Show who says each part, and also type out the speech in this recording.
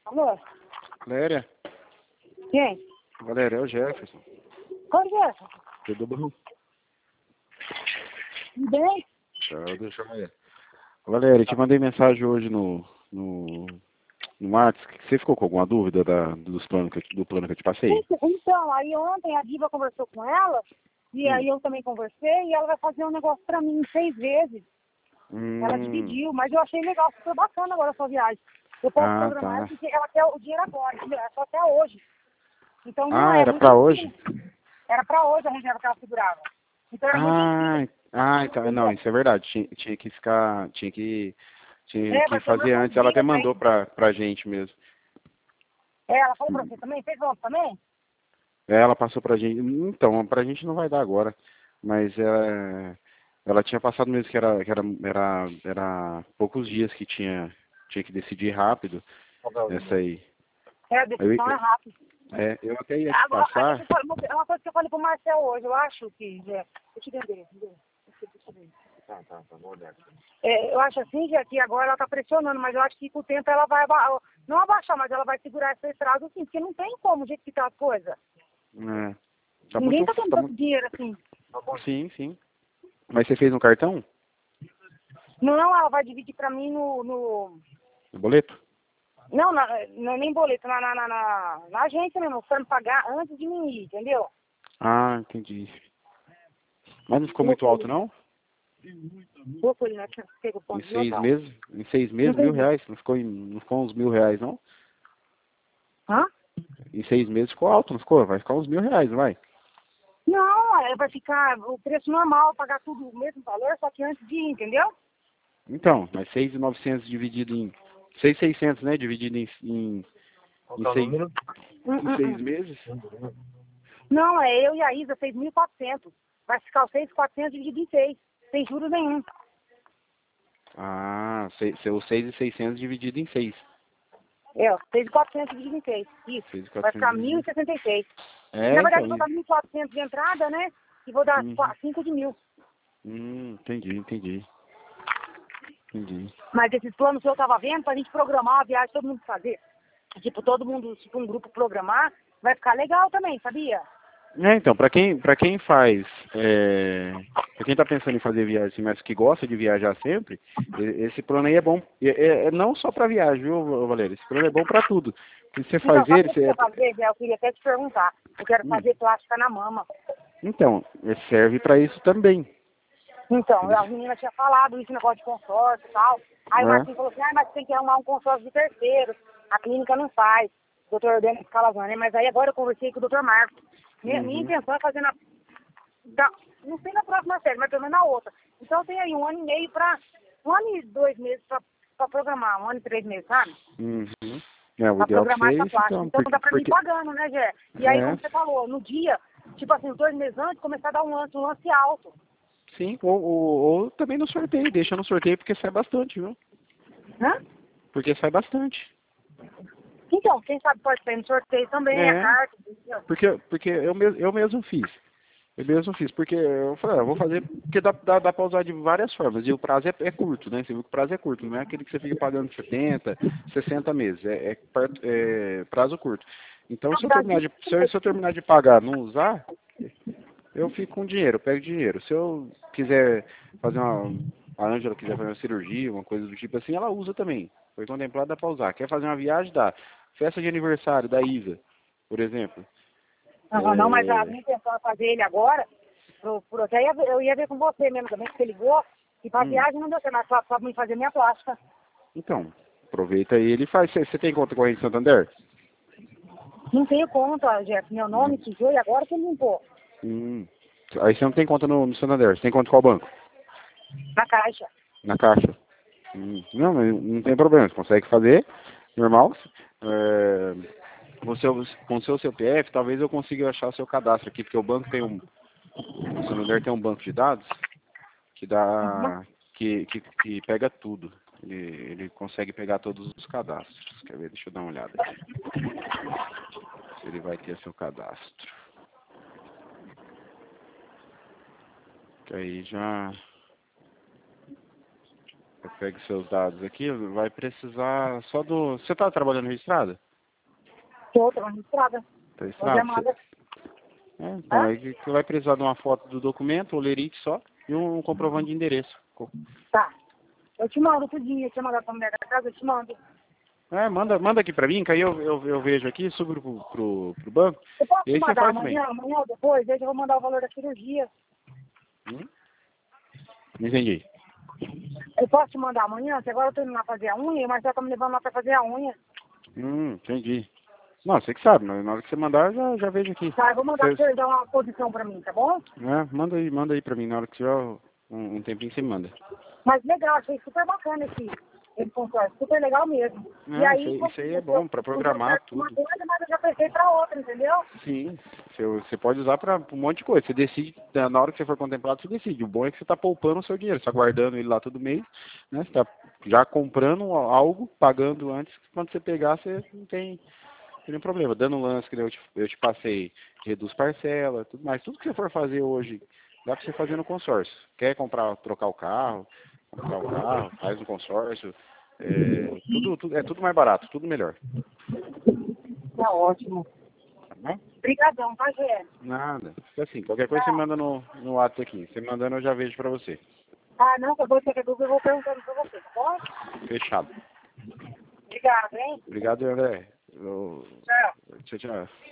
Speaker 1: Alô?
Speaker 2: Valéria,
Speaker 1: Quem?
Speaker 2: Valéria, é o Jefferson.
Speaker 1: Qual Jefferson?
Speaker 2: Tudo bom?
Speaker 1: Tudo bem?
Speaker 2: Deixa eu ver. Valéria, te mandei mensagem hoje no WhatsApp. Você ficou com alguma dúvida dos planos do plano que eu te passei?
Speaker 1: Então, aí ontem a Diva conversou com ela, e aí eu também conversei, e ela vai fazer um negócio pra mim 6 vezes. Ela dividiu, mas eu achei legal, super bacana agora a sua viagem. Eu posso programar ela porque ela quer o dinheiro agora, entendeu? É só até hoje. Então não é
Speaker 2: Era
Speaker 1: muito
Speaker 2: pra hoje?
Speaker 1: difícil. Era pra hoje a reserva que ela segurava. Então era muito difícil.
Speaker 2: Então, não, isso é verdade. Tinha que ficar, tinha que
Speaker 1: Vai ser
Speaker 2: fazer
Speaker 1: uma
Speaker 2: antes. Ela até
Speaker 1: dias, né?
Speaker 2: mandou pra gente mesmo.
Speaker 1: Ela falou pra você também? Fez ontem também?
Speaker 2: Ela passou pra gente. Então, pra gente não vai dar agora. Mas ela tinha passado mesmo que era poucos dias que tinha que decidir rápido. Essa aí.
Speaker 1: A decisão é rápida.
Speaker 2: Eu até ia te
Speaker 1: Agora,
Speaker 2: passar.
Speaker 1: é uma coisa que eu falei pro Marcel hoje, eu acho que, Zé, eu te dei endereço, entendeu? Eu acho assim, Zé, que agora ela tá pressionando, mas eu acho que com o tempo ela vai não abaixar, mas ela vai segurar esse estrago sim, porque não tem como, o jeito que tá as coisas. Ninguém tá tendo tanto dinheiro assim.
Speaker 2: Sim. Mas você fez no cartão?
Speaker 1: Não, ela vai dividir pra mim
Speaker 2: No boleto?
Speaker 1: Não, não é nem boleto, na agência mesmo, pra me pagar antes de mim ir, entendeu?
Speaker 2: Entendi. Mas não ficou muito alto, não?
Speaker 1: Vou por né? Pega o ponto
Speaker 2: Em
Speaker 1: de
Speaker 2: 6
Speaker 1: local.
Speaker 2: meses? Em 6 meses,
Speaker 1: Entendi.
Speaker 2: R$ 1.000? Não ficou uns R$ 1.000, não?
Speaker 1: Hã?
Speaker 2: Em 6 meses ficou alto, não ficou? Vai ficar uns R$ 1.000, não vai?
Speaker 1: Não, vai ficar o preço normal, pagar tudo o mesmo valor, só que antes de ir, entendeu?
Speaker 2: Então, mas 6.900 dividido em... 6.600, né? Dividido em 6 meses?
Speaker 1: Não, é eu e a Isa, 6.400. Vai ficar os 6.400 dividido em 6, sem juros nenhum.
Speaker 2: Os 6.600 dividido em 6.
Speaker 1: 6.400 dividido em 6. Isso.
Speaker 2: 6.400
Speaker 1: Vai ficar
Speaker 2: dividido.
Speaker 1: 1.066. Na verdade, eu vou
Speaker 2: Então.
Speaker 1: dar 1.400 de entrada, né? E vou dar 5 de 1.000.
Speaker 2: Entendi.
Speaker 1: Mas esses planos que eu tava vendo, pra gente programar uma viagem, todo mundo fazer. Tipo, todo mundo, tipo, um grupo programar, vai ficar legal também, sabia?
Speaker 2: Então, pra quem faz, pra quem tá pensando em fazer viagem, assim, mas que gosta de viajar sempre, esse plano aí é bom. Não só pra viagem, viu, Valéria? Esse plano é bom pra tudo. Porque você
Speaker 1: Então,
Speaker 2: faz
Speaker 1: sabe o
Speaker 2: ele,
Speaker 1: que você quer fazer, Zé? Eu queria até te perguntar. Eu quero fazer plástica na mama.
Speaker 2: Então, serve pra isso também.
Speaker 1: Então, a menina tinha falado esse negócio de consórcio e tal. Aí o Marcinho falou assim, mas tem que arrumar um consórcio de terceiros. A clínica não faz. Doutor Denis Calazan, né? Mas aí agora eu conversei com o doutor Marcos. Minha intenção é fazer não sei na próxima série, mas pelo menos na outra. Então tem aí 1 ano e meio 1 ano e 2 meses pra programar, 1 ano e 3 meses, sabe?
Speaker 2: O
Speaker 1: Pra
Speaker 2: ideal que
Speaker 1: programar essa
Speaker 2: seja
Speaker 1: plástica. Então dá pra mim pagando, né, Gé? E aí, como você falou, no dia, tipo assim, 2 meses antes, começar a dar um lance alto.
Speaker 2: Sim, ou também no sorteio, deixa no sorteio porque sai bastante, viu? Porque sai bastante.
Speaker 1: Então, quem sabe pode sair no sorteio também, a carta.
Speaker 2: Porque eu mesmo fiz. Porque eu falei, eu vou fazer, porque dá pra usar de várias formas, e o prazo é curto, né? Você viu que o prazo é curto, não é aquele que você fica pagando 70, 60 meses, é prazo curto. Então, se eu terminar de pagar, não usar, eu fico com dinheiro, eu pego dinheiro. Se eu quiser fazer a Ângela quiser fazer uma cirurgia, uma coisa do tipo assim, ela usa também. Foi contemplado, dá pra usar. Quer fazer uma viagem, dá. Festa de aniversário da Isa, por exemplo.
Speaker 1: Não, mas a minha intenção é fazer ele agora, até eu ia ver com você mesmo também, que você ligou, e pra viagem não deu certo, mas pra mim fazer minha plástica.
Speaker 2: Então, aproveita aí, ele faz. Você tem conta corrente em Santander?
Speaker 1: Não tenho conta, Jeff, meu nome sujou e agora que ele limpou.
Speaker 2: Aí você não tem conta no Santander, você tem conta em qual banco?
Speaker 1: Na Caixa.
Speaker 2: Na Caixa. Não, mas não tem problema, você consegue fazer, normal. Com o seu CPF, talvez eu consiga achar o seu cadastro aqui, porque o banco tem o Santander tem um banco de dados que dá, que pega tudo. Ele consegue pegar todos os cadastros. Quer ver? Deixa eu dar uma olhada aqui. Se ele vai ter seu cadastro. Que aí já... Eu pego seus dados aqui, vai precisar só do... Você tá trabalhando registrada?
Speaker 1: Tô registrada.
Speaker 2: Tá
Speaker 1: Tô
Speaker 2: registrado?
Speaker 1: chamada.
Speaker 2: Então, aí que vai precisar de uma foto do documento, o lerite só, e um comprovante de endereço.
Speaker 1: Tá. Eu te mando tudinho, eu te mandar pra mulher da casa, eu te mando.
Speaker 2: Manda aqui pra mim, que aí eu vejo aqui, subo pro banco,
Speaker 1: Eu posso
Speaker 2: e
Speaker 1: te
Speaker 2: aí você
Speaker 1: mandar
Speaker 2: faz também.
Speaker 1: amanhã ou depois? Aí eu vou mandar o valor da cirurgia.
Speaker 2: Não entendi.
Speaker 1: Eu posso te mandar amanhã? Que agora eu tô indo lá fazer a unha e o Marcelo tá me levando lá pra fazer a unha.
Speaker 2: Entendi. Não, você que sabe, na hora que você mandar, eu já vejo aqui.
Speaker 1: Tá, eu vou mandar pra você dar uma posição pra mim, tá bom?
Speaker 2: Manda aí pra mim, na hora que tiver um tempinho você me manda.
Speaker 1: Mas legal, achei super bacana esse consórcio, super legal mesmo. E aí,
Speaker 2: Isso aí é bom, pra programar tudo.
Speaker 1: uma coisa, mas eu já pensei pra outra, entendeu?
Speaker 2: Sim, você pode usar para um monte de coisa. Você decide, na hora que você for contemplado, você decide. O bom é que você está poupando o seu dinheiro, você está guardando ele lá todo mês, né? Você está já comprando algo, pagando antes, quando você pegar, você não tem nenhum problema. Dando um lance que eu te passei, reduz parcela, tudo mais. Tudo que você for fazer hoje, dá para você fazer no consórcio. Quer trocar o carro, comprar o carro, faz no consórcio. É tudo mais barato, tudo melhor.
Speaker 1: Tá ótimo.
Speaker 2: Tá bom?
Speaker 1: Obrigadão, tá, Gé?
Speaker 2: Nada. Fica assim, qualquer coisa você manda no WhatsApp aqui. Você mandando eu já vejo pra você.
Speaker 1: Ah, não, que eu vou ter que dúvida, eu vou perguntando pra você, tá bom?
Speaker 2: Fechado.
Speaker 1: Obrigado, hein?
Speaker 2: Obrigado, André.
Speaker 1: Tchau.
Speaker 2: Tchau, tchau.